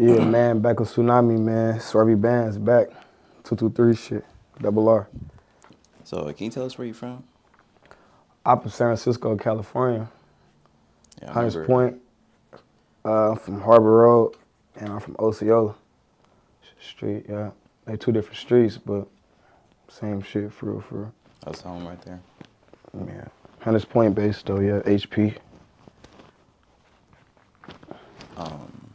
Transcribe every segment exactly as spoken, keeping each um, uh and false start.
Yeah, man, back with Tsunami, man. Swervy Bands back. two two three shit. Double R. So, can you tell us where you're from? I'm from San Francisco, California. Yeah, I Hunters remember. Point. Uh, I'm from Harbor Road, and I'm from Osceola Street. Yeah, they two different streets, but same shit for real, for real. That's home right there. Yeah, Hunters Point based though. Yeah, H P. Um,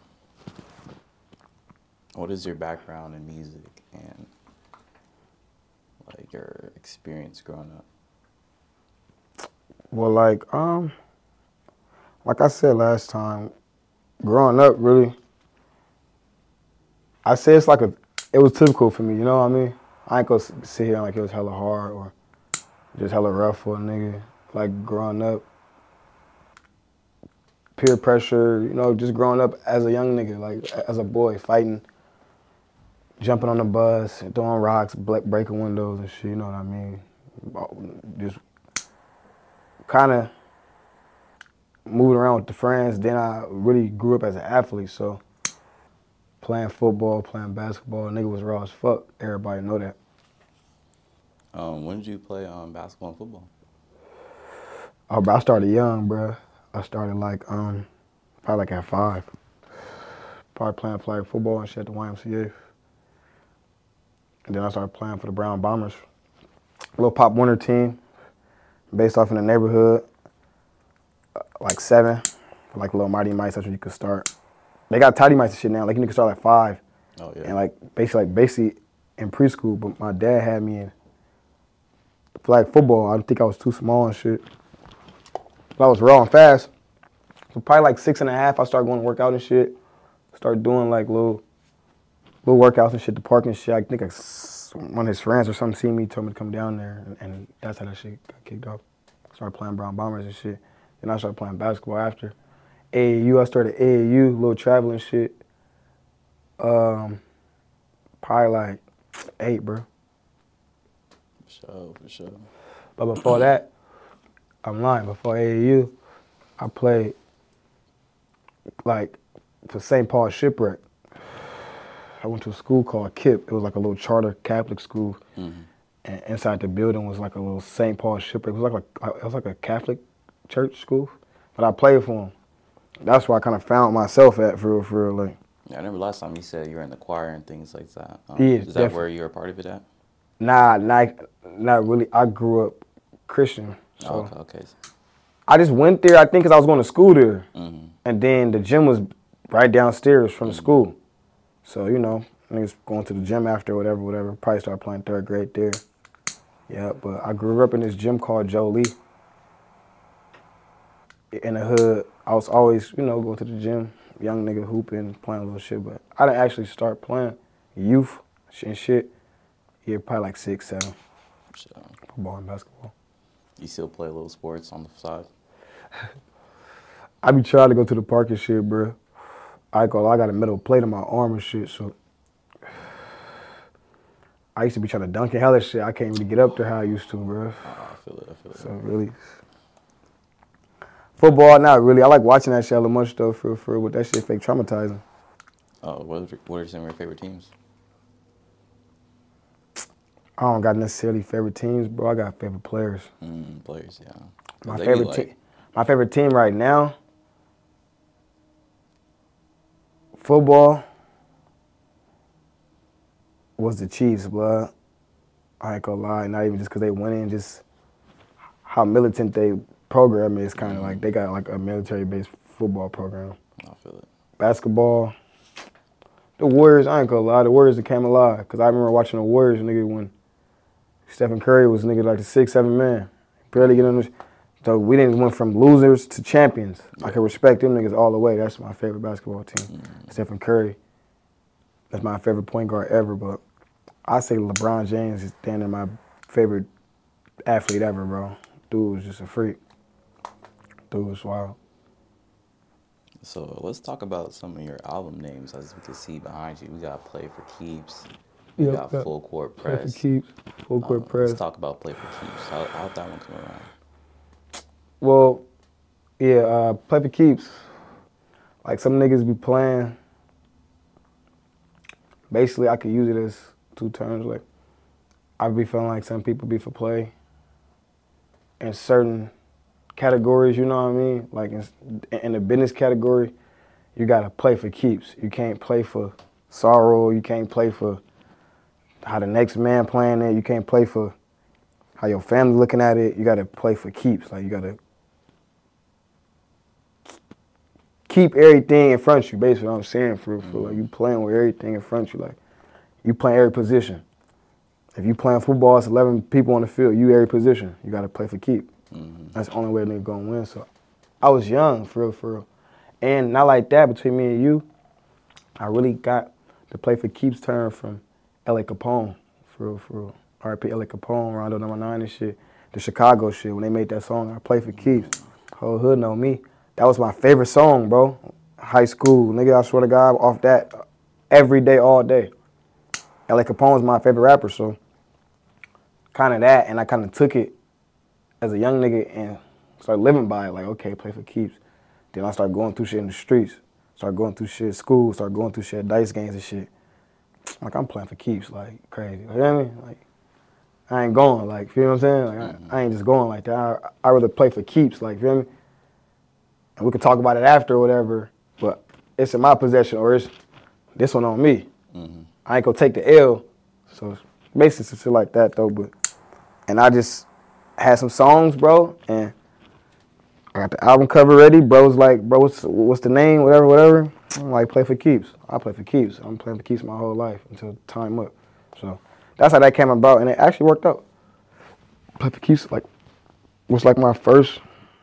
what is your background in music and like your experience growing up? Well, like um, like I said last time, growing up really, I say it's like a, it was typical for me. You know what I mean? I ain't gonna sit here like it was hella hard or just hella rough for a nigga. Like growing up, peer pressure, you know, just growing up as a young nigga, like as a boy, fighting, jumping on the bus, throwing rocks, breaking windows and shit, you know what I mean? Just kind of moving around with the friends. Then I really grew up as an athlete, so playing football, playing basketball, nigga was raw as fuck. Everybody know that. Um, when did you play um, basketball and football? Oh, bro, I started young, bro. I started like, um, probably like at five. Probably playing flag football and shit at the Y M C A. And then I started playing for the Brown Bombers. A little pop winter team based off in the neighborhood. Like seven. Like little Mighty Mice, that's where you could start. They got Tidy Mice and shit now. Like you can start at five. Oh, yeah. And like basically like basically in preschool, but my dad had me in flag football. I think I was too small and shit. But I was raw and fast. So probably like six and a half, I started going to work out and shit. Started doing like little little workouts and shit, the park and shit. I think like one of his friends or something seen me, told me to come down there, and, and that's how that shit got kicked off. Started playing Brown Bombers and shit. Then I started playing basketball after. A A U, I started A A U, little traveling shit. Um, probably like eight, bro. For sure, for sure. But before that, I'm lying. Before A A U, I played like for Saint Paul Shipwreck. I went to a school called K I P. It was like a little charter Catholic school. Mm-hmm. And inside the building was like a little Saint Paul Shipwreck. It was like a, it was like a Catholic church school. But I played for them. That's where I kind of found myself at, for real, for real. Like, Yeah, I remember last time you said you were in the choir and things like that. Um, yeah, is that definitely. where you were a part of it at? Nah, not, not really. I grew up Christian. So Oh, okay, okay. I just went there, I think, because I was going to school there. Mm-hmm. And then the gym was right downstairs from mm-hmm. the school. So, you know, niggas going to the gym after, whatever, whatever. Probably started playing third grade there. Yeah, but I grew up in this gym called Jolie. In the hood, I was always, you know, going to the gym, young nigga hooping, playing a little shit. But I didn't actually start playing youth and shit. Yeah, probably like six, seven. So, Football and basketball. you still play little sports on the side? I be trying to go to the park and shit, bro. I go, I got a metal plate in my arm and shit, so I used to be trying to dunk and hell that shit. I can't really get up there how I used to, bro. Oh, I feel it, I feel it. So really, football, not really. I like watching that shit a little much though, for for but that shit fake traumatizing. Oh, what are, what are some of your favorite teams? I don't got necessarily favorite teams, bro. I got favorite players. Mm, players, yeah. My They favorite like, team, my favorite team right now, football, was the Chiefs, blood. I ain't gonna lie, not even just because they winning, just how militant they program is. Kind of mm-hmm. like they got like a military-based football program. I feel it. Basketball, the Warriors, I ain't gonna lie, the Warriors that came alive. Because I remember watching the Warriors, nigga, when Stephen Curry was nigga like the six, seven man. Barely getting on the, so we didn't went from losers to champions. Yeah. I can respect them niggas all the way. That's my favorite basketball team. Mm-hmm. Stephen Curry. That's my favorite point guard ever, but I say LeBron James is damn near my favorite athlete ever, bro. Dude was just a freak. Dude was wild. So let's talk about some of your album names. As we can see behind you, we got Play for Keeps. We Yep, got yep. Full Court Play Press. for Keeps. Full Court um, Press. Let's talk about Play for Keeps. How how'd that one come around? Well, yeah, uh, Play for Keeps. Like some niggas be playing basically I could use it as two terms. Like I be feeling like some people be for play in certain categories. You know what I mean? Like in, in the business category, you gotta play for keeps. You can't play for sorrow. You can't play for how the next man playing it. You can't play for how your family looking at it. You gotta play for keeps. Like you gotta keep everything in front of you. Basically, what I'm saying for for like you playing with everything in front of you. Like you playing every position. If you playing football, it's eleven people on the field. You every position. You gotta play for keep. Mm-hmm. That's the only way they're gonna win. So I was young, for real, for real. And not like that, between me and you, I really got the play for keeps turn from L A Capone, for real, for real. R I P L A Capone, Rondo number nine and shit. The Chicago shit, when they made that song, I play for keeps. Whole hood know me. That was my favorite song, bro. High school, nigga, I swear to God, off that, every day, all day. L A Capone was my favorite rapper, so kind of that, and I kind of took it as a young nigga and started living by it, like, okay, play for keeps. Then I started going through shit in the streets, started going through shit at school, started going through shit at dice games and shit. Like, I'm playing for keeps, like, crazy. You know what I mean? Like, I ain't going, like, you know what I'm saying? Like, mm-hmm. I, I ain't just going like that. I, I rather play for keeps, like, you feel me? And we could talk about it after or whatever, but it's in my possession or it's this one on me. Mm-hmm. I ain't gonna take the L. So basically some shit like that though, but and I just had some songs, bro, and I got the album cover ready. Bro's like, bro, what's, what's the name, whatever, whatever. I'm like, play for keeps. I play for keeps. I'm playing for keeps my whole life until time up. So that's how that came about, and it actually worked out. Play for keeps, like, was like my first.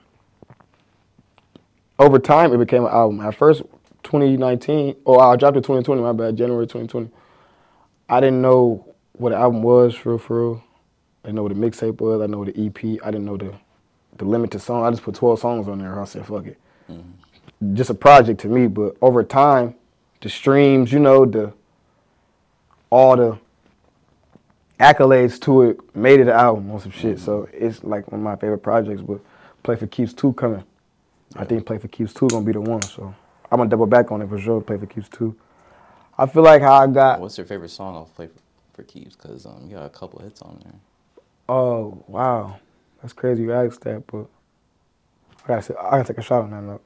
Over time, it became an album. At first, twenty nineteen, or I dropped it twenty twenty, my bad, January twenty twenty. I didn't know what the album was, for real, for real. I didn't know what the mixtape was. I didn't know what the E P. I didn't know the the limited song. I just put twelve songs on there. I said, fuck it. Mm-hmm. Just a project to me, but over time, the streams, you know, the all the accolades to it made it an album on some shit. Mm-hmm. So it's like one of my favorite projects, but Play for Keeps two coming. Yeah. I think Play for Keeps two gonna be the one, so I'm gonna double back on it for sure, Play for Keeps two. I feel like how I got... What's your favorite song off Play for Keeps? Because um, you got a couple of hits on there. Oh, wow. That's crazy you asked that, but I gotta, say, I gotta take a shot on that note.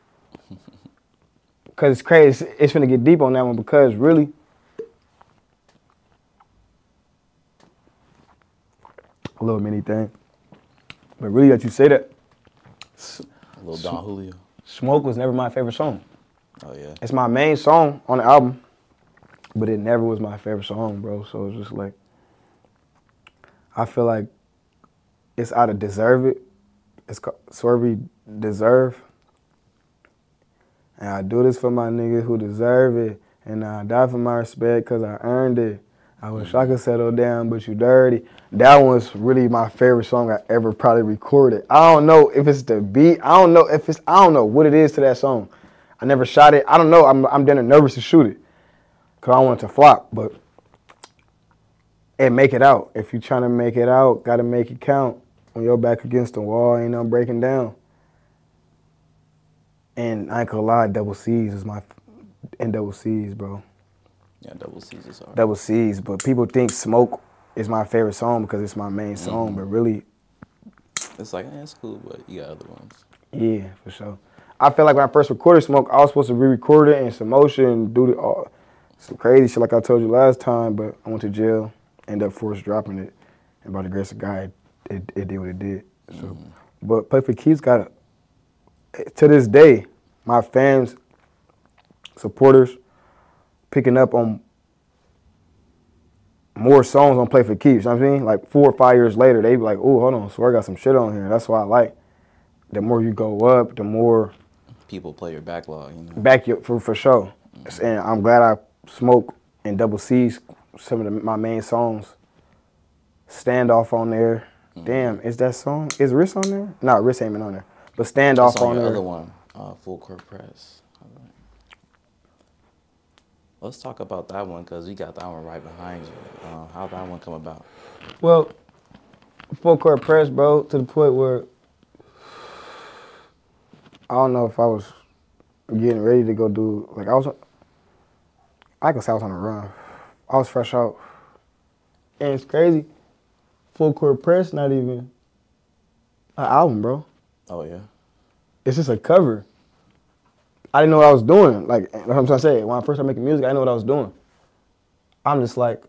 Because it's crazy. It's, it's finna get deep on that one because really, a little mini thing, but really that you say that, a little Don Julio. Smoke was never my favorite song. Oh, yeah. It's my main song on the album, but it never was my favorite song, bro. So it's just like, I feel like it's out of Deserve It. It's called Swervy Deserve. And I do this for my niggas who deserve it. And I die for my respect because I earned it. I wish I could settle down, but you dirty. That one's really my favorite song I ever probably recorded. I don't know if it's the beat. I don't know if it's, I don't know what it is to that song. I never shot it. I don't know. I'm I'm damn nervous to shoot it because I don't want it to flop. But and make it out. If you're trying to make it out, got to make it count. When you're back against the wall, ain't nothing breaking down. And I ain't gonna lie, Double C's is my, and Double C's, bro. Yeah, Double C's is hard. Double C's, but people think Smoke is my favorite song because it's my main song, mm-hmm. but really. It's like, eh, it's cool, but you got other ones. Yeah, for sure. I feel like when I first recorded Smoke, I was supposed to re-record it in some motion and do the, all, some crazy shit like I told you last time, but I went to jail, ended up forced dropping it, and by the grace of God, it, it did what it did. So, mm-hmm. But Play for Keeps got a, to this day, my fans, supporters, picking up on more songs on Play for Keeps. You know what I mean? Like four or five years later, they be like, "Oh, hold on, Swear got some shit on here." That's why I like. The more you go up, the more people play your backlog. You know? Back your for for sure. Mm-hmm. And I'm glad I Smoke and Double C's some of the, my main songs. Standoff on there. Mm-hmm. Damn, is that song? Is Riss on there? No, Riss ain't been on there. But Standoff on, on your there. Other one, uh, Full Court Press. Right. Let's talk about that one because you got that one right behind you. Uh, how'd that one come about? Well, Full Court Press, bro, to the point where I don't know if I was getting ready to go do, like I was, I could say I was on a run. I was fresh out. And it's crazy. Full Court Press, not even an album, bro. Oh yeah. It's just a cover. I didn't know what I was doing. Like, like I'm trying to say, when I first started making music, I didn't know what I was doing. I'm just like,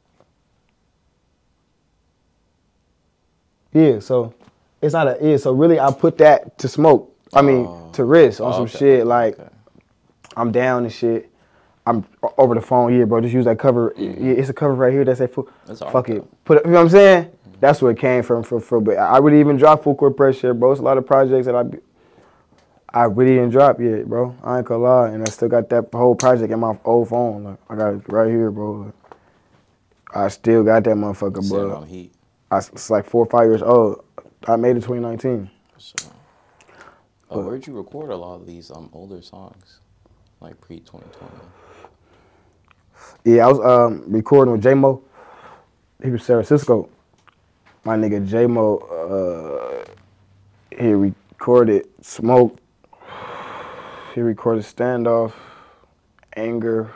yeah, so it's not a, yeah, so really I put that to smoke. I mean, Oh. to risk on Oh, some okay, shit, okay, like, okay. I'm down and shit. I'm over the phone, yeah, bro, just use that cover. Mm-hmm. Yeah, it's a cover right here that say, full, That's art, fuck it. though. Put it, you know what I'm saying? Mm-hmm. That's where it came from, from, from. But I really even dropped Full Court Press shit, bro. It's a lot of projects that I be, I really didn't drop yet, bro. I ain't gonna lie, and I still got that whole project in my old phone. Like, I got it right here, bro. Like, I still got that motherfucker, Sitting bro. on heat. I, it's like four or five years old. I made it twenty nineteen. For sure. Oh, where'd you record a lot of these um older songs, like pre twenty twenty? Yeah, I was um, recording with J-Mo. He was San Francisco. My nigga J-Mo, uh, he recorded Smoke. He recorded Standoff, Anger.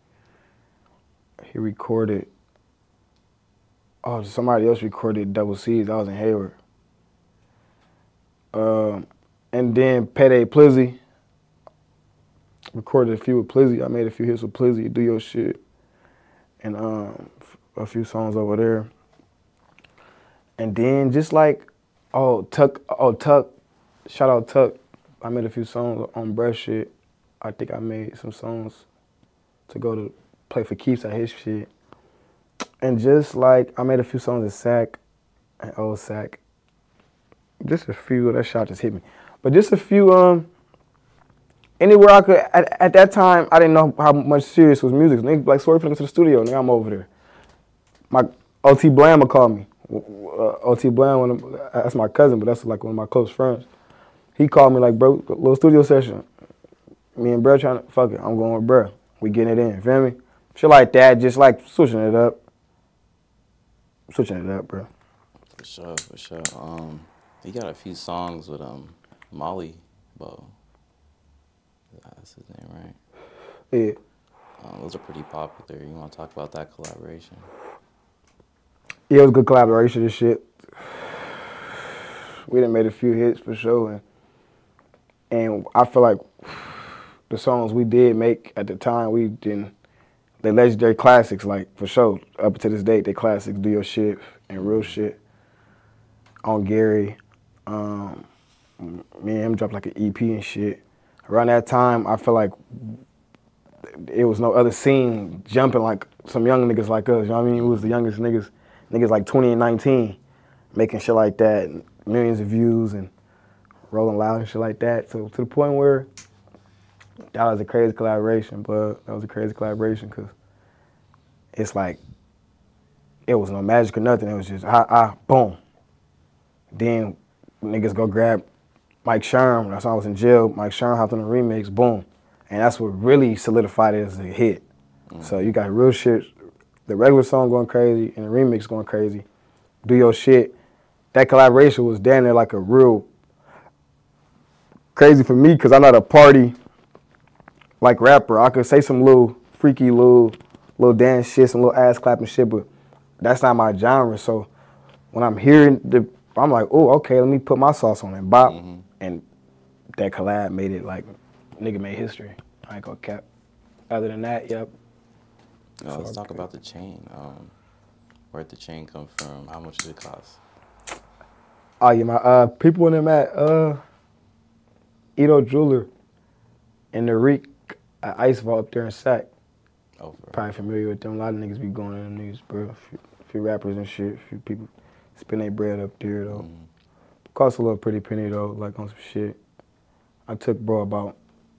He recorded, oh, somebody else recorded Double C's. I was in Hayward. Um, and then Payday Plizzy. Recorded a few with Plizzy. I made a few hits with Plizzy, Do Your Shit. And um, a few songs over there. And then just like, oh, Tuck, oh, Tuck, shout out Tuck. I made a few songs on Bruh shit. I think I made some songs to go to play for keeps at his shit. And just like, I made a few songs at Sac, and Old Sac. Just a few, that shot just hit me. But just a few, um, anywhere I could, at, at that time, I didn't know how much serious was music. Nigga, like, sorry for going to the studio, nigga, I'm over there. My O T Blam would call me. Uh, O T Blam, one of, that's my cousin, but that's like one of my close friends. He called me like, bro, little studio session. Me and bro trying to, fuck it, I'm going with bro. We getting it in, feel me? Shit like that, just like switching it up. Switching it up, bro. For sure, for sure. Um, you got a few songs with um Molly Bo. That's his name, right? Yeah. Um, those are pretty popular. You want to talk about that collaboration? Yeah, it was good collaboration and shit. We done made a few hits for sure, and, and I feel like the songs we did make at the time, we didn't, they legendary classics, like, for sure. Up to this date, they classics, Do Your Shit and Real Shit. On Gary, um, me and him dropped like an E P and shit. Around that time, I feel like it was no other scene jumping like some young niggas like us, you know what I mean? It was the youngest niggas, niggas like twenty and nineteen, making shit like that, and millions of views and rolling loud and shit like that. So to the point where that was a crazy collaboration, but that was a crazy collaboration because it's like, it was no magic or nothing. It was just, ah, ah, boom. Then niggas go grab Mike Sherm. That's when I was in jail. Mike Sherm hopped on the remix, boom. And that's what really solidified it as a hit. Mm-hmm. So you got Real Shit, the regular song going crazy, and the remix going crazy. Do Your Shit. That collaboration was damn near like a real crazy for me because I'm not a party like rapper. I could say some little freaky little little dance shit, some little ass clapping shit, but that's not my genre. So when I'm hearing the, I'm like, oh, okay, let me put my sauce on it, bop. Mm-hmm. And that collab made it like, nigga made history. I ain't gonna cap. Other than that, yep. Uh, let's talk about the chain. Um, where'd the chain come from? How much did it cost? Oh yeah, my uh, people in them at uh, Ito Jeweler and the Reek at Ice Vault up there in Sac. Oh, probably familiar with them. A lot of niggas be going to them niggas, bro. A few, a few rappers and shit. A few people spend their bread up there though. Mm. Cost a little pretty penny though, like on some shit. I took bro about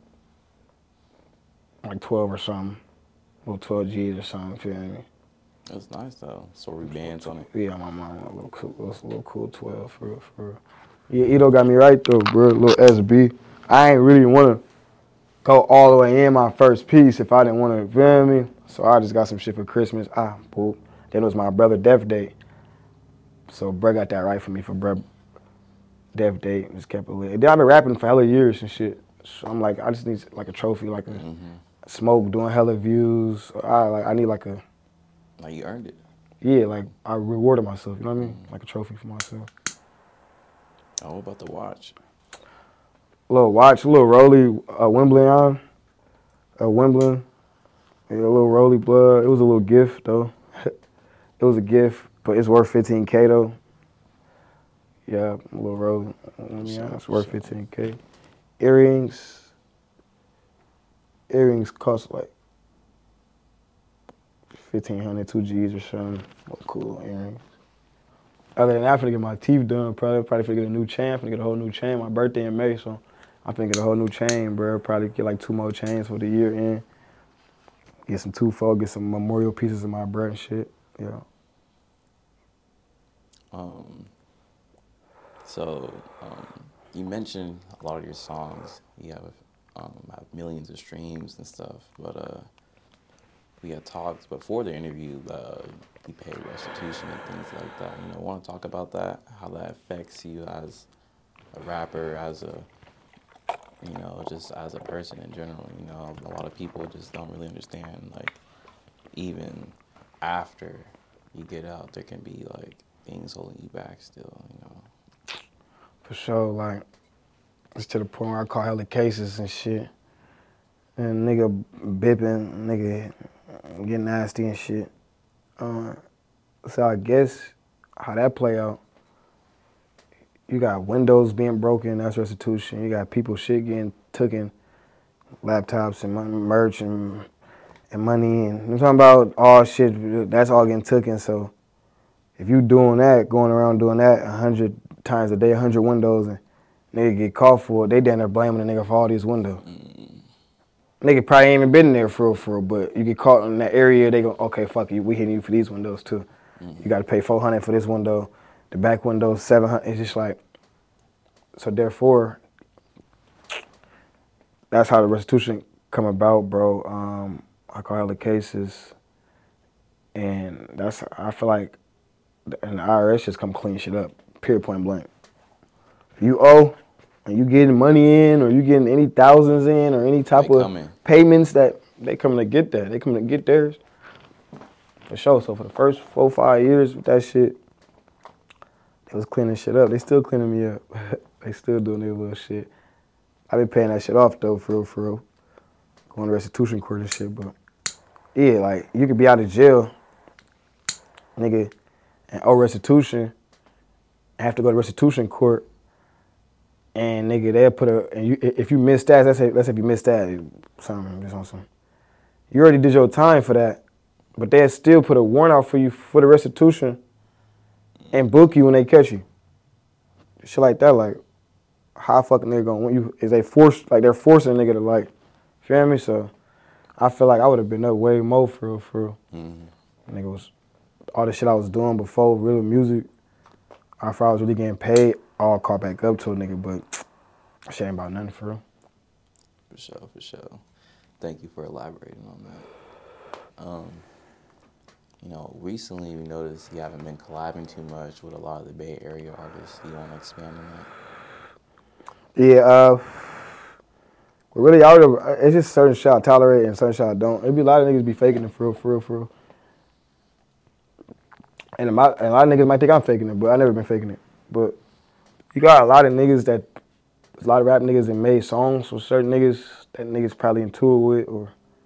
like twelve or something, little twelve G's or something. Feel me? That's nice though. Sorry bands on it. Yeah, my mom a little cool, a little cool twelve for real, for real. Yeah, Ito got me right though, bro. Little S B. I ain't really wanna go all the way in my first piece if I didn't wanna, feel me? So I just got some shit for Christmas. Ah, boop. Then it was my brother Death Day. So bro got that right for me for bro Death Day. Just kept it lit. Then I've been rapping for hella years and shit. So I'm like, I just need like a trophy, like a mm-hmm. Smoke doing hella views. I like, I need like a Like you earned it. Yeah, like I rewarded myself. You know what I mean? Mm. Like a trophy for myself. Oh, what about the watch? A little watch, a little Rolly, uh, Wimbledon, uh, Wimbledon. Yeah, a little Rolly blood. It was a little gift though. It was a gift, but it's worth fifteen K though. Yeah, a little Rolly. For Yeah, sure, it's for worth sure. fifteen K. Earrings, earrings cost like fifteen hundred, two G's or something. Oh, cool earrings. Other than that, I'm finna get my teeth done. Probably, probably finna get a new chain. I'm finna get a whole new chain. My birthday in May, so I'm finna get a whole new chain, bro. Probably get like two more chains for the year end. Get some two-fold, get some memorial pieces of my bread and shit. Yeah. Um, so um, you mentioned a lot of your songs. You have, um, have millions of streams and stuff, but uh, we had talked before the interview. Uh, you paid restitution and things like that. You know, want to talk about that? How that affects you as a rapper, as a you know, just as a person in general. You know, a lot of people just don't really understand. Like, even after you get out, there can be like things holding you back still. You know. For sure, like, it's to the point where I call hella cases and shit. And nigga bipping, nigga getting nasty and shit. Uh, so I guess how that play out, you got windows being broken, that's restitution. You got people shit getting taken, laptops and mon- merch and, and money. And I'm talking about all shit, that's all getting taken. So if you doing that, going around doing that a hundred times a day, a hundred windows, and nigga get caught for it, they down there blaming the nigga for all these windows. Mm. Nigga probably ain't even been there for real, for real, but you get caught in that area, they go, okay, fuck you, we hitting you for these windows too. Mm-hmm. You got to pay four hundred for this window, the back window seven hundred. It's just like, so therefore, that's how the restitution come about, bro. Um, I call hella cases, and that's I feel like, and the I R S just come clean shit up, period, point blank. If you owe, and you getting money in, or you getting any thousands in, or any type They of coming. payments that they coming to get that, they coming to get theirs. For sure. So for the first four, five years with that shit, they was cleaning shit up. They still cleaning me up. They still doing their little shit. I been paying that shit off though, for real, for real. Going to restitution court and shit, but yeah, like you could be out of jail, nigga, and owe restitution, and have to go to restitution court, and nigga, they'll put a, and you, if you miss that, let's say, let's say if you missed that, something, just on some, you already did your time for that, but they'll still put a warrant out for you for the restitution and book you when they catch you. Shit like that, like, how fucking nigga gonna want you? Is they force, like they're forcing a nigga to like, feel me? So I feel like I would have been up way more for real, for real. Mm-hmm. Nigga was, all the shit I was doing before, real music, after I was really getting paid, all caught back up to a nigga, but shit ain't about nothing for real. For sure, for sure. Thank you for elaborating on that. Um, you know, recently we noticed you haven't been collabing too much with a lot of the Bay Area artists. You want to expand on that? Yeah, uh, but really, I would, it's just certain shit I tolerate and certain shit I don't. It'd be a lot of niggas be faking it for real, for real, for real. And a lot, and a lot of niggas might think I'm faking it, but I never been faking it. But you got a lot of niggas that, a lot of rap niggas that made songs with certain niggas that niggas probably in tour with or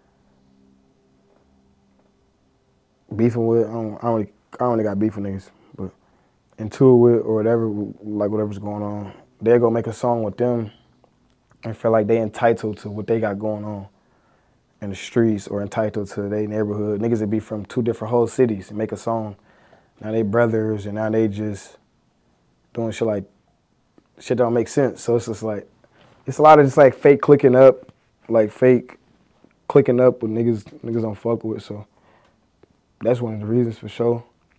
beefing with. I don't, I don't, really, I don't really got beef with niggas, but in tour with or whatever, like whatever's going on, they'll go make a song with them and feel like they entitled to what they got going on in the streets or entitled to their neighborhood. Niggas that be from two different whole cities and make a song. Now they brothers and now they just doing shit like, shit don't make sense. So it's just like, it's a lot of just like fake clicking up, like fake clicking up with niggas niggas don't fuck with. So that's one of the reasons for sure.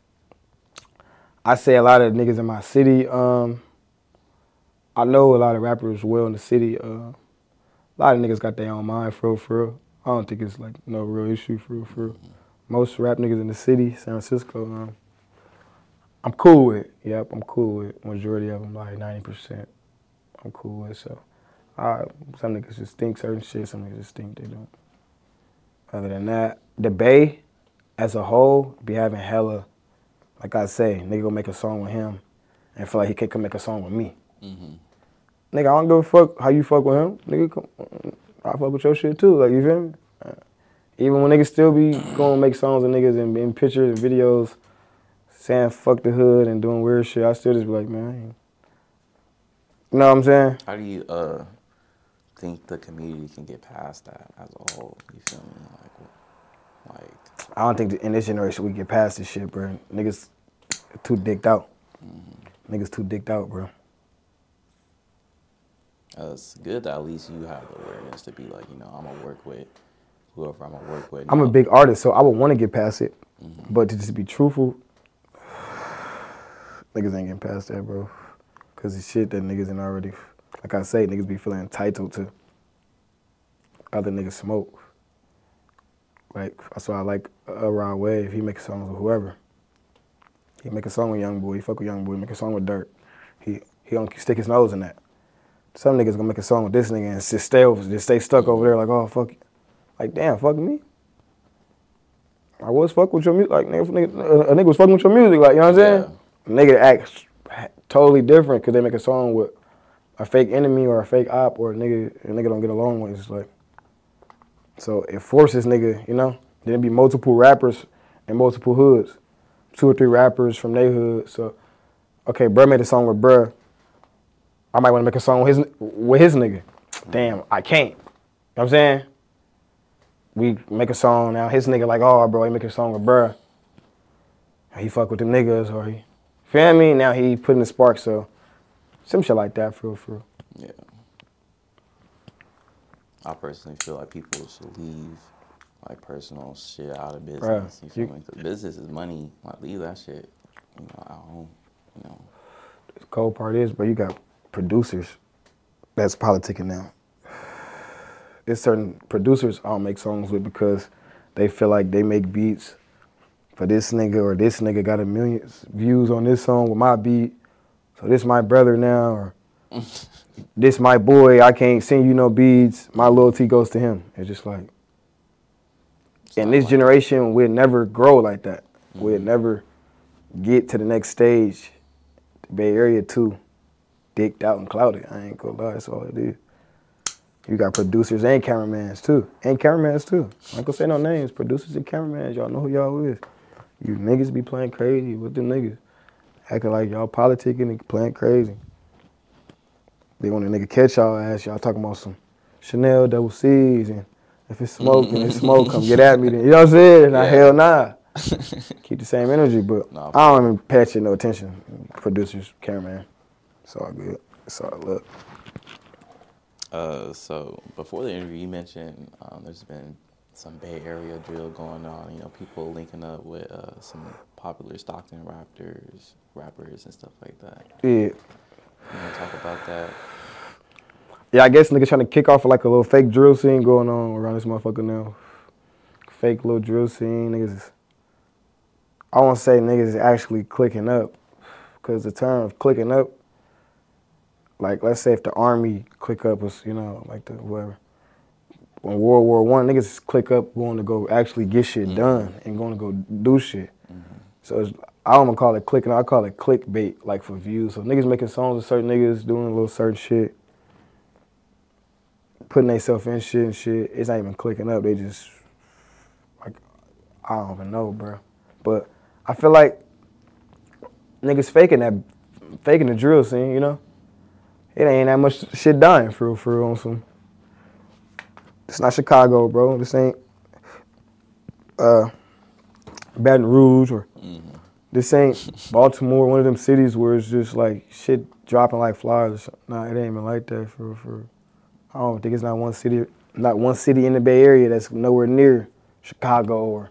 I say a lot of niggas in my city, um, I know a lot of rappers well in the city. Uh, a lot of niggas got their own mind for real, for real. I don't think it's like no real issue for real, for real. Most rap niggas in the city, San Francisco, um, I'm cool with. Yep, I'm cool with. Majority of them, like ninety percent, I'm cool with. So, I, some niggas just think certain shit, some niggas just think they don't. Other than that, the Bay, as a whole, be having hella, like I say, nigga go make a song with him and feel like he can come make a song with me. Mm-hmm. Nigga, I don't give a fuck how you fuck with him. Nigga, come, I fuck with your shit too. Like, you feel me? Uh, even when niggas still be going to make songs with niggas and in pictures and videos saying fuck the hood and doing weird shit, I still just be like, man, I ain't. You know what I'm saying? How do you uh think the community can get past that as a whole? You feel me? Like, like I don't think in this generation we get past this shit, bro. Niggas too dicked out. Mm-hmm. Niggas too dicked out, bro. Uh, it's good that at least you have the awareness to be like, you know, I'm gonna work with whoever I'm gonna work with. I'm a big artist, so I would want to get past it. Mm-hmm. But to just be truthful, niggas ain't getting past that, bro. Cause the shit that niggas ain't already, like I say, niggas be feeling entitled to other niggas smoke. Like, that's why I like uh, Rod Wave. He make songs with whoever. He make a song with Young Boy. He fuck with Young Boy. He make a song with Dirt. He he don't stick his nose in that. Some niggas gonna make a song with this nigga and just stay over, just stay stuck over there like, oh, fuck it. Like, damn, fuck me. I was fuck with your music. Like, nigga, nigga, a nigga was fucking with your music. Like, you know what I'm saying? Yeah. Nigga act totally different because they make a song with a fake enemy or a fake op or a nigga, a nigga don't get along with. It's like, so it forces nigga, you know? Then it be multiple rappers in multiple hoods. Two or three rappers from their hood. So, okay, bruh made a song with bruh. I might want to make a song with his, with his nigga. Damn, I can't. You know what I'm saying? We make a song now. His nigga like, oh, bro, he make a song with bruh. He fuck with them niggas or he, feel me? Now he putting the spark, so some shit like that for real, for real. Yeah. I personally feel like people should leave like personal shit out of business. Bruh, you feel you, me? The business is money. Like, leave that shit, you know, at home, you know. The cold part is, bro, you got producers that's politicking now. There's certain producers I don't make songs with because they feel like they make beats for this nigga or this nigga got a million views on this song with my beat, so this my brother now, or this my boy, I can't send you no beats, my loyalty goes to him. It's just like, it's in this like generation, that. We'll never grow like that. Mm-hmm. We'll never get to the next stage. The Bay Area too dicked out and clouded. I ain't gonna lie, that's all it is. You got producers and cameramans too. And cameramans too. I ain't gonna say no names. Producers and cameramans, y'all know who y'all is. You niggas be playing crazy with them niggas. Acting like y'all politicking and playing crazy. They want a nigga catch y'all ass, y'all talking about some Chanel double C's and if it's smoke and it's smoke, come get at me then. You know what I'm saying? Nah, yeah. Hell nah. Keep the same energy, but no, I don't even pay you no attention. Producers, cameraman. It's all good. It's all love. Uh, so before the interview, you mentioned um, there's been some Bay Area drill going on. You know, people linking up with uh, some popular Stockton rappers, rappers and stuff like that. Yeah. You want to talk about that? Yeah, I guess niggas trying to kick off like a little fake drill scene going on around this motherfucker now. Fake little drill scene. Niggas is, I won't say niggas is actually clicking up, because the term of clicking up, like, let's say if the army click up was, you know, like the whoever. When World War One, niggas click up going to go actually get shit mm-hmm. done and going to go do shit. Mm-hmm. So it's, I don't want to call it clicking, I call it clickbait, like for views. So niggas making songs with certain niggas, doing a little certain shit, putting themselves in shit and shit. It's not even clicking up, they just, like, I don't even know, bro. But I feel like niggas faking that, faking the drill scene, you know? It ain't that much shit done, for real, for real, on some. It's not Chicago, bro. This ain't uh, Baton Rouge, or mm-hmm. this ain't Baltimore, one of them cities where it's just like shit dropping like flies or something. Nah, it ain't even like that, for real, for real. I don't think it's not one city, not one city in the Bay Area that's nowhere near Chicago or,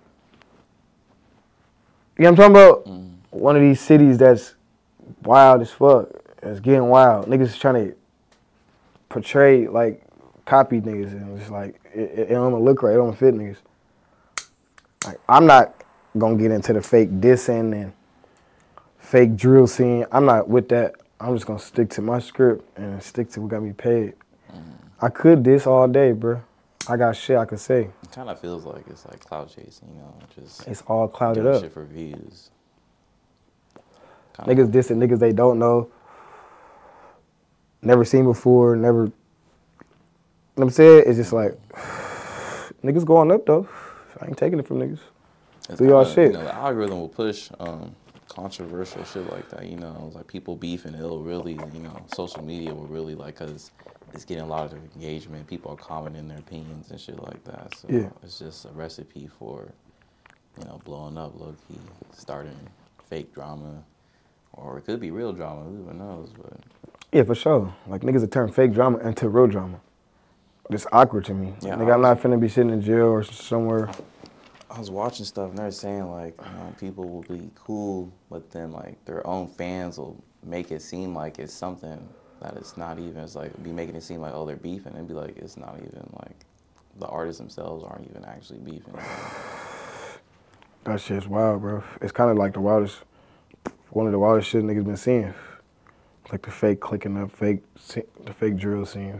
you know what I'm talking about? Mm-hmm. One of these cities that's wild as fuck. It's getting wild. Niggas trying to portray, like, copy niggas, and it's like, it, it don't look right, it don't fit niggas. Like, I'm not gonna get into the fake dissing and fake drill scene. I'm not with that. I'm just gonna stick to my script and stick to what got me paid. Mm-hmm. I could diss all day, bro. I got shit I could say. It kind of feels like it's like cloud chasing, you know, just It's all clouded doing up. shit for views. Kinda. Niggas dissing niggas they don't know, never seen before, never. You know what I'm saying? It's just like, niggas going up though. I ain't taking it from niggas. It's Do y'all kinda, shit. You know, the algorithm will push um, controversial shit like that. You know, like people beefing. It'll really, you know, social media will really like, cause it's getting a lot of engagement. People are commenting their opinions and shit like that. So Yeah. it's just a recipe for, you know, blowing up low key, starting fake drama, or it could be real drama. Who even knows? But Yeah, for sure. Like niggas that turn fake drama into real drama. It's awkward to me. Yeah, Nigga, I'm not finna be sitting in jail or somewhere. I was watching stuff and they're saying like, you know, people will be cool, but then like their own fans will make it seem like it's something that it's not even. It's like be making it seem like, oh, they're beefing, and be like, it's not even like the artists themselves aren't even actually beefing. That shit's wild, bro. It's kind of like the wildest, one of the wildest shit niggas been seeing. Like the fake clicking up, fake, the fake drill scenes.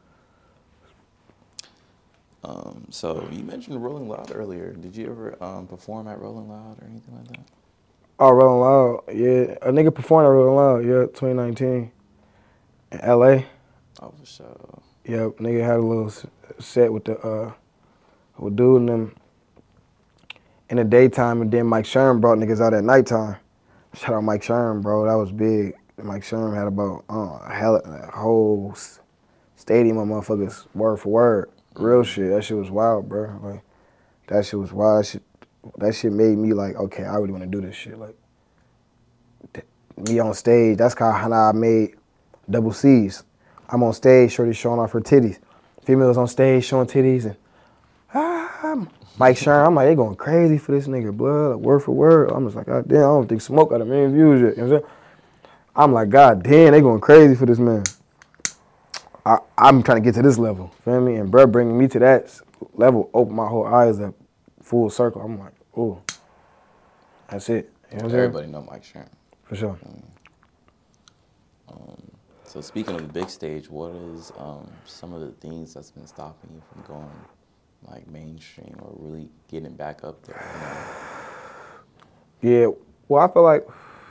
Um, so you mentioned Rolling Loud earlier. Did you ever um, perform at Rolling Loud or anything like that? Oh, Rolling Loud, yeah. A nigga performed at Rolling Loud, yeah, twenty nineteen. In L A. Oh, for sure. Yeah, nigga had a little set with the, uh, with dude and them in the daytime, and then Mike Sherm brought niggas out at nighttime. Shout out Mike Sherm, bro, that was big. Mike Sherm had about, uh, a, hell, a whole stadium of motherfuckers, word for word. Real shit. That shit was wild, bro. Like, that shit was wild. That shit, that shit made me like, okay, I really want to do this shit. Like, th- me on stage, that's kind of how I made Double C's. I'm on stage, shorty showing off her titties. Females on stage showing titties, and ah, Mike Sherm, I'm like, they going crazy for this nigga, blood, like, word for word. I'm just like, God damn, I don't think Smoke got a million views yet. You know what I'm saying? I'm like, God damn, they going crazy for this man. I, I'm trying to get to this level, feel me? And bruh bringing me to that level opened my whole eyes up full circle. I'm like, ooh, that's it. You know what I'm saying? Everybody know Mike Sherm. For sure. Mm. Um, so speaking of the big stage, what is um, some of the things that's been stopping you from going like mainstream or really getting back up there? You know? Yeah, well, I feel like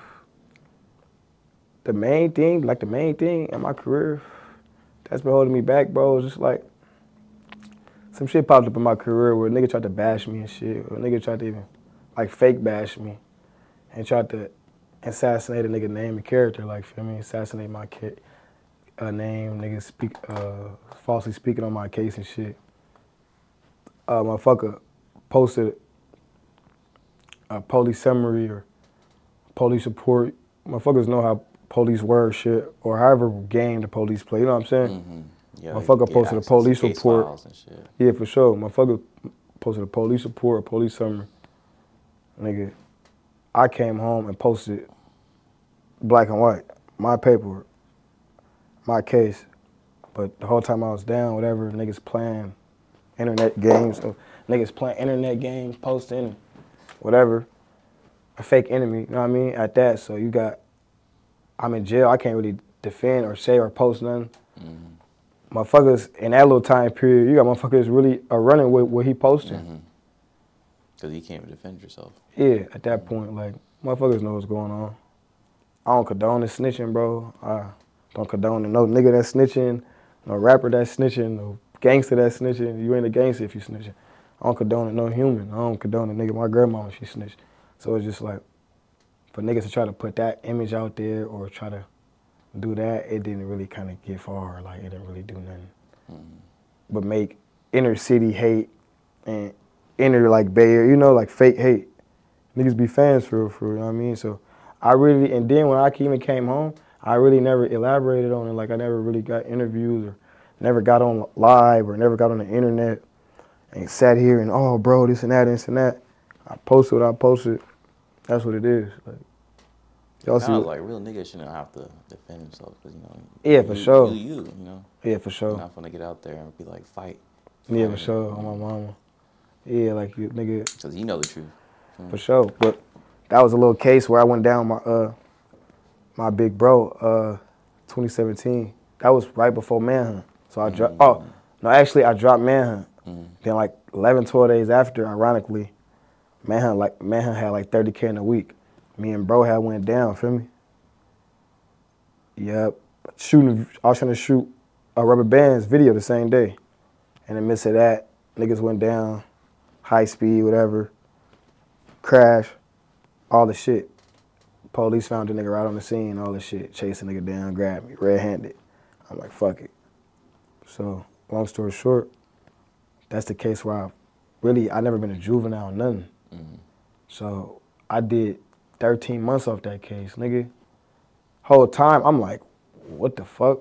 the main thing, like the main thing in my career that's been holding me back, bro, is just like some shit popped up in my career where a nigga tried to bash me and shit, or a nigga tried to even like fake bash me and tried to assassinate a nigga name and character, like, feel me? Assassinate my ca- uh, name, nigga speak, uh, falsely speaking on my case and shit. Uh, motherfucker posted a police summary or police report. Motherfuckers know how police word shit or however game the police play, you know what I'm saying? Mm-hmm. Yeah, Motherfucker posted a police report. Files and shit. Yeah, for sure. Motherfucker posted a police report, a police summary. Nigga, I came home and posted black and white, my paperwork, my case. But the whole time I was down, whatever, niggas playing internet games, so niggas playing internet games, posting, whatever. A fake enemy, you know what I mean? At that, so you got, I'm in jail, I can't really defend or say or post nothing. Mm-hmm. Motherfuckers, in that little time period, you got motherfuckers really are running with what he posting. Mm-hmm. Cause you can't defend yourself. Yeah, at that point, like, motherfuckers know what's going on. I don't condone the snitching, bro. I don't condone no nigga that's snitching, no rapper that's snitching, no gangster that's snitching. You ain't a gangster if you snitching. I don't condone it, no human. I don't condone a nigga, my grandmama, she snitched. So it's just like, for niggas to try to put that image out there or try to do that, it didn't really kind of get far. Like, it didn't really do nothing. Mm-hmm. But make inner city hate and inner, like, Bay Area, you know, like fake hate. Niggas be fans for, for, you know what I mean? So I really, and then when I even came home, I really never elaborated on it. Like, I never really got interviews or never got on live or never got on the internet and sat here and, oh, bro, this and that, this and that. I posted what I posted. That's what it is. Like, y'all see, like real niggas shouldn't have to defend themselves, cause you know. Yeah, you, for sure. You, you, you know. Yeah, for sure. You're not gonna get out there and be like fight. Yeah, for sure. On my mama. Yeah, like you, nigga. Cause you know the truth. Mm. For sure. But that was a little case where I went down my uh my big bro uh twenty seventeen. That was right before Manhunt. So I dropped. Mm. Oh no, actually I dropped Manhunt. Mm. Then like eleven, twelve days after, ironically, Manhunt like Manhunt had like thirty K in a week. Me and bro had went down, feel me? Yep. Shooting, I was trying to shoot a Rubber Bands video the same day. In the midst of that, niggas went down, high speed, whatever, crash, all the shit. Police found the nigga right on the scene, all the shit, chasing nigga down, grabbed me, red-handed. I'm like, fuck it. So, long story short, that's the case where I really, I never been a juvenile or nothing. Mm-hmm. So, I did thirteen months off that case, nigga. Whole time, I'm like, what the fuck?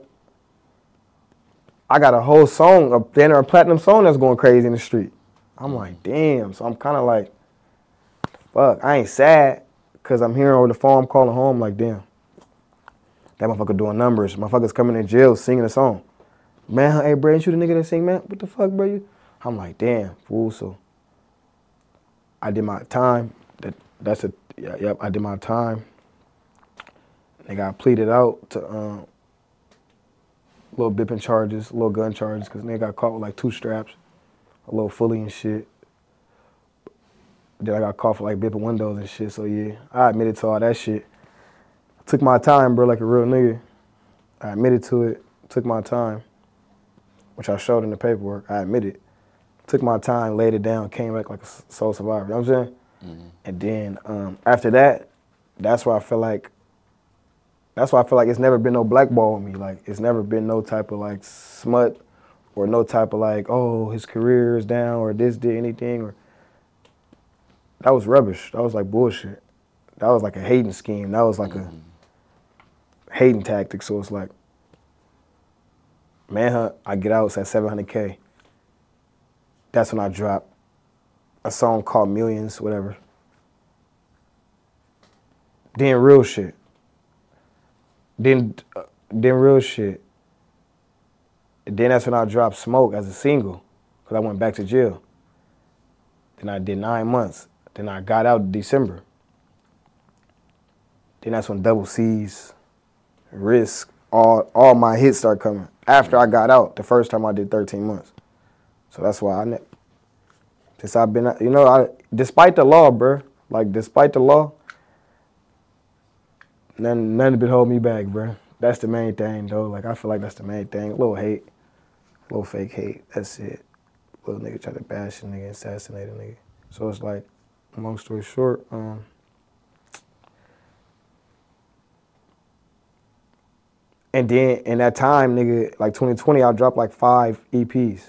I got a whole song, a banner, a platinum song that's going crazy in the street. I'm Mm-hmm. like, damn. So I'm kind of like, fuck, I ain't sad because I'm hearing over the phone, I'm calling home like, damn. That motherfucker doing numbers. Motherfucker's coming in jail singing a song. Man, hey, bro, ain't you the nigga that sing, man? What the fuck, bro? You? I'm like, damn, fool. So I did my time. That That's a, yeah, yep, I did my time. Nigga, I pleaded out to um, little bipping charges, little gun charges, because nigga got caught with like two straps, a little fully and shit. Then I got caught for like bipping windows and shit, so yeah, I admitted to all that shit. Took my time, bro, like a real nigga. I admitted to it, took my time, which I showed in the paperwork. I admitted. Took my time, laid it down, came back like a soul survivor, you know what I'm saying? Mm-hmm. And then um, after that, that's where I feel like, that's why I feel like it's never been no blackball with me. Like, it's never been no type of like smut or no type of like, oh, his career is down or this did anything. Or that was rubbish. That was like bullshit. That was like a hating scheme. That was like mm-hmm. a hating tactic. So it's like, Manhunt, I get out, it's at seven hundred K. That's when I drop a song called Millions, whatever. Then real shit. Then, uh, then real shit. Then that's when I dropped Smoke as a single, because I went back to jail. Then I did nine months. Then I got out in December. Then that's when Double C's, Risk, all all my hits start coming. After I got out, the first time I did thirteen months. So that's why I, since I've been, you know, I despite the law, bro, like despite the law, None, nothing been holding me back, bro. That's the main thing, though. Like, I feel like that's the main thing. A little hate, a little fake hate. That's it. Little nigga try to bash a nigga, assassinate a nigga. So it's like, long story short, um, and then in that time, nigga, like twenty twenty, I dropped like five E Ps.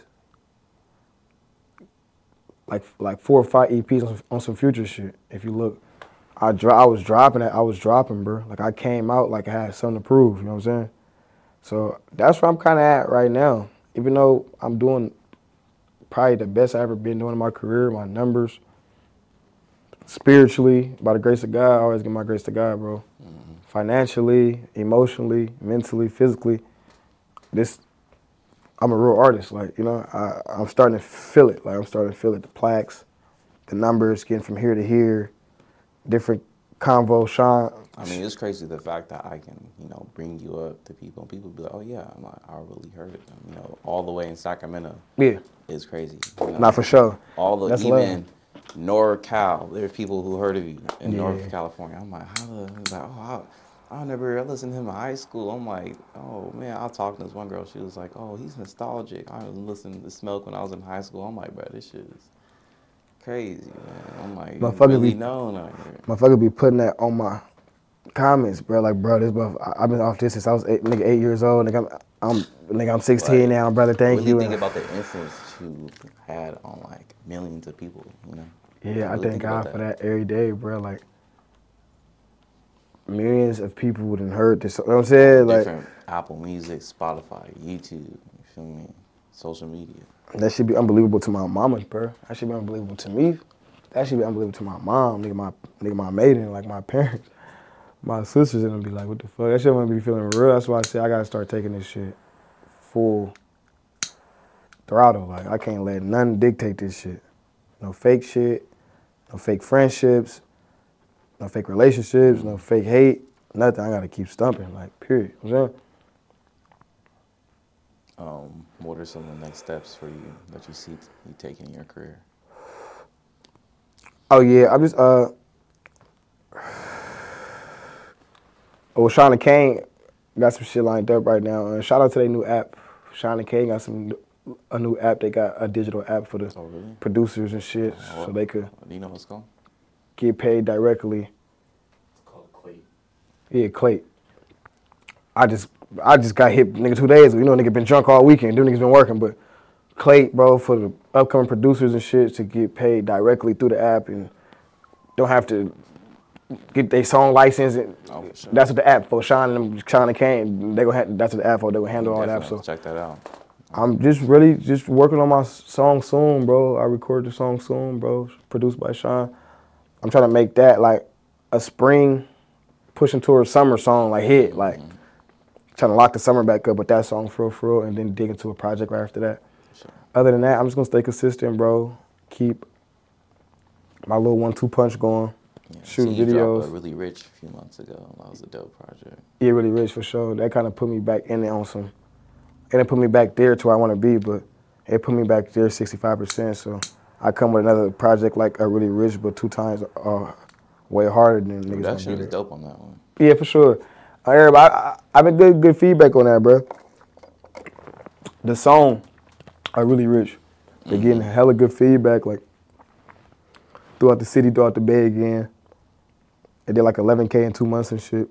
Like, like four or five E Ps on, on some future shit. If you look. I dro- I was dropping it. I was dropping, bro. Like, I came out like I had something to prove, you know what I'm saying? So that's where I'm kind of at right now. Even though I'm doing probably the best I've ever been doing in my career, my numbers, spiritually, by the grace of God, I always give my grace to God, bro. Mm-hmm. Financially, emotionally, mentally, physically, this, I'm a real artist. Like, you know, I, I'm starting to feel it. Like, I'm starting to feel it. The plaques, the numbers, getting from here to here. Different convo, Sean. I mean, it's crazy the fact that I can, you know, bring you up to people. And people be like, oh, yeah, I'm like, I really heard it. You know, all the way in Sacramento. Yeah. It's crazy. You know? Not for sure. All the, That's even NorCal, there's people who heard of you in yeah. North California. I'm like, how the, like, oh, I, I never listened to him in high school. I'm like, oh, man, I was talking to this one girl. She was like, oh, he's nostalgic. I was listening to Smoke when I was in high school. I'm like, bro, this shit is crazy, man. I'm like, motherfucker really be, known out here. Motherfucker be putting that on my comments, bro. Like, bro, this bro, I've been off this since I was eight, nigga, eight years old. Nigga, I'm, I'm, nigga, I'm sixteen like, now, brother. Thank what you. What do you think about the influence you had on, like, millions of people, you know? Yeah, really I thank God that? for that every day, bro. Like, millions of people wouldn't heard this. You know what I'm saying? Different like Apple Music, Spotify, YouTube, you feel me? Social media. That should be unbelievable to my mama, bro. That should be unbelievable to me. That should be unbelievable to my mom, nigga, my nigga, my maiden, like my parents, my sisters, and them be like, what the fuck? That shit wanna be feeling real. That's why I say I gotta start taking this shit full throttle. Like, I can't let nothing dictate this shit. No fake shit, no fake friendships, no fake relationships, no fake hate, nothing. I gotta keep stumping, like, period. You know what I'm saying? Um, what are some of the next steps for you that you see t- you taking in your career? Oh yeah, I'm just uh. Oh, Shauna Kane got some shit lined up right now. And shout out to their new app. Shauna Kane got some a new app. They got a digital app for the Oh, really? producers and shit, Oh, so they could do you know what's called? get paid directly. It's called Clay. Yeah, Clay. I just I just got hit nigga two days ago. You know, nigga been drunk all weekend. Them niggas been working, but Clay, bro, for the upcoming producers and shit to get paid directly through the app and don't have to get their song license. And Oh, for sure. that's what the app for. Sean and Sean and Kane, they gonna have, that's what the app for. They gonna handle You all that. definitely So have to check that out. I'm just really just working on my song soon, bro. I record the song soon, bro. Produced by Sean. I'm trying to make that like a spring pushing towards summer song, like hit, like Mm-hmm. trying to lock the summer back up with that song for real, for real, and then dig into a project right after that. Sure. Other than that, I'm just gonna stay consistent, bro. Keep my little one-two punch going. Yeah. Shooting See, you videos. dropped a Really Rich a few months ago. That was a dope project. Yeah, Really Rich for sure. That kind of put me back in there on some. It didn't put me back there to where I want to be, but it put me back there sixty-five percent. So I come with another project like a Really Rich, but two times uh, way harder than The niggas production gonna be is there. dope on that one. Yeah, for sure. Uh, everybody, I, I, I've been good, good feedback on that, bro. The song, are Really Rich. They're getting Mm-hmm. hella good feedback, like throughout the city, throughout the Bay again. They did like eleven K in two months and shit.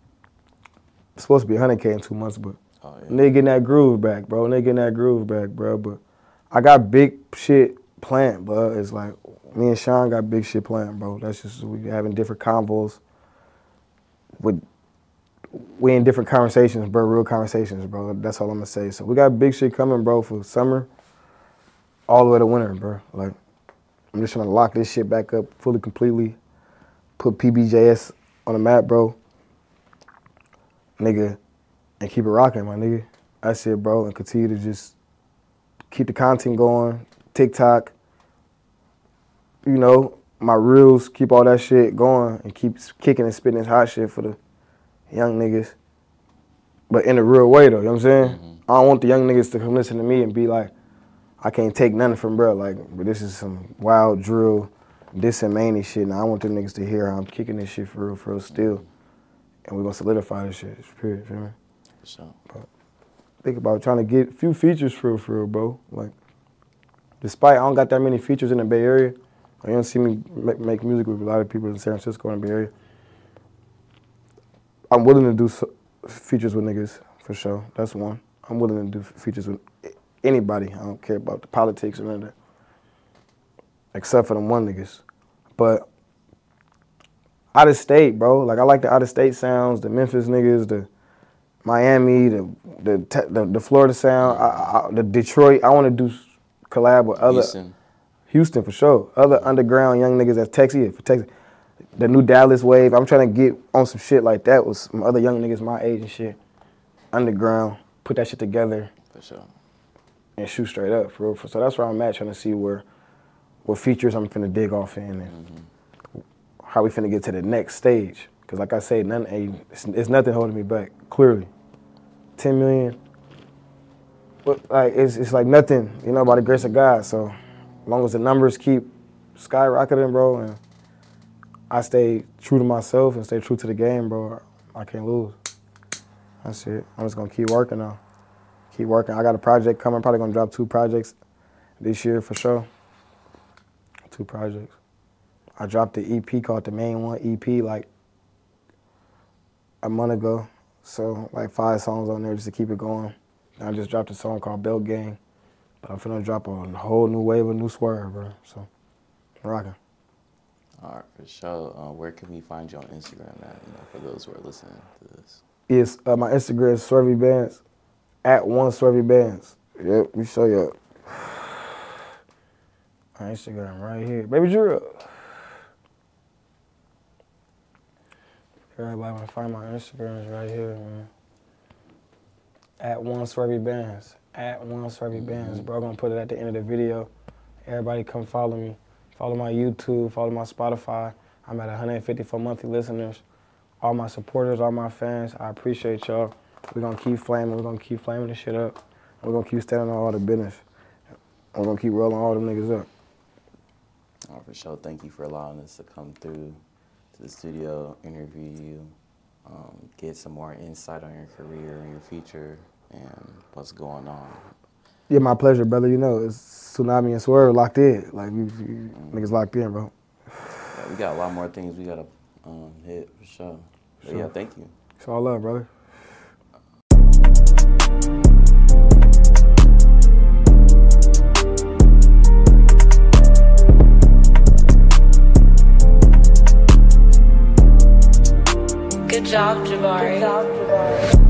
It's supposed to be one hundred K in two months, but Oh, yeah. they getting that groove back, bro. They getting that groove back, bro. But I got big shit planned, bro. It's like me and Sean got big shit planned, bro. That's just we having different convos with we in different conversations, bro. Real conversations, bro. That's all I'm gonna say. So we got big shit coming, bro, for summer, all the way to winter, bro. Like I'm just trying to lock this shit back up fully, completely. Put P B J S on the map, bro. Nigga, and keep it rocking, my nigga. That's it, bro. And continue to just keep the content going. TikTok, you know, my reels, keep all that shit going and keep kicking and spitting this hot shit for the young niggas. But in a real way, though, you know what I'm saying? Mm-hmm. I don't want the young niggas to come listen to me and be like, I can't take nothing from bro. Like, but this is some wild drill, this and many shit. And I want them niggas to hear how I'm kicking this shit for real, for real still. And we're gonna solidify this shit, period, feel me? For sure. Think about trying to get a few features for real, for real, bro. Like, despite I don't got that many features in the Bay Area, you don't see me make, make music with a lot of people in San Francisco and the Bay Area. I'm willing to do so, features with niggas, for sure. That's one. I'm willing to do features with anybody. I don't care about the politics or none of that. Except for them one niggas. But out of state, bro. Like, I like the out of state sounds, the Memphis niggas, the Miami, the the te- the, the Florida sound, I, I, the Detroit. I want to do collab with other Houston. Houston for sure. Other underground young niggas that's Texas, yeah, for Texas. The new Dallas wave. I'm trying to get on some shit like that with some other young niggas my age and shit. Underground. Put that shit together For sure. and shoot straight up for real. So that's where I'm at, trying to see where what features I'm finna dig off in and Mm-hmm. how we finna get to the next stage. Cause like I say, none ain't it's, it's nothing holding me back. Clearly, ten million. But like it's it's like nothing, you know, by the grace of God. So as long as the numbers keep skyrocketing, bro, and I stay true to myself and stay true to the game, bro, I can't lose. That's it. I'm just gonna keep working now. Keep working. I got a project coming. Probably gonna drop two projects this year for sure. Two projects. I dropped the E P called the Main One E P like a month ago. So like five songs on there just to keep it going. I just dropped a song called Belt Gang. But I'm finna drop a whole new wave of new swerve, bro. So I'm rocking. All right, for sure. Uh, where can we find you on Instagram at, you know, for those who are listening to this? Yes, uh, my Instagram is Swervy Bands, at one Swervy Bands. Yep, we show you up. My Instagram right here. Baby Drew. Everybody wanna find my Instagrams right here, man. At one Swervy Bands. At one Swervy Bands. Bro, I'm gonna put it at the end of the video. Everybody come follow me. Follow my YouTube, follow my Spotify. I'm at one hundred fifty-four monthly listeners. All my supporters, all my fans, I appreciate y'all. We're gonna keep flaming, we're gonna keep flaming this shit up. We're gonna keep standing on all the business. We're gonna keep rolling all them niggas up. Oh, for sure. Thank you for allowing us to come through to the studio, interview you, um, get some more insight on your career and your future and what's going on. Yeah, my pleasure, brother. You know, it's Tsunami and Swerve locked in. Like, you, you mm-hmm. niggas locked in, bro. Yeah, we got a lot more things we gotta um, hit for sure. But sure. Yeah, thank you. It's all love, brother. Good job, Jabari. Good job, Jabari.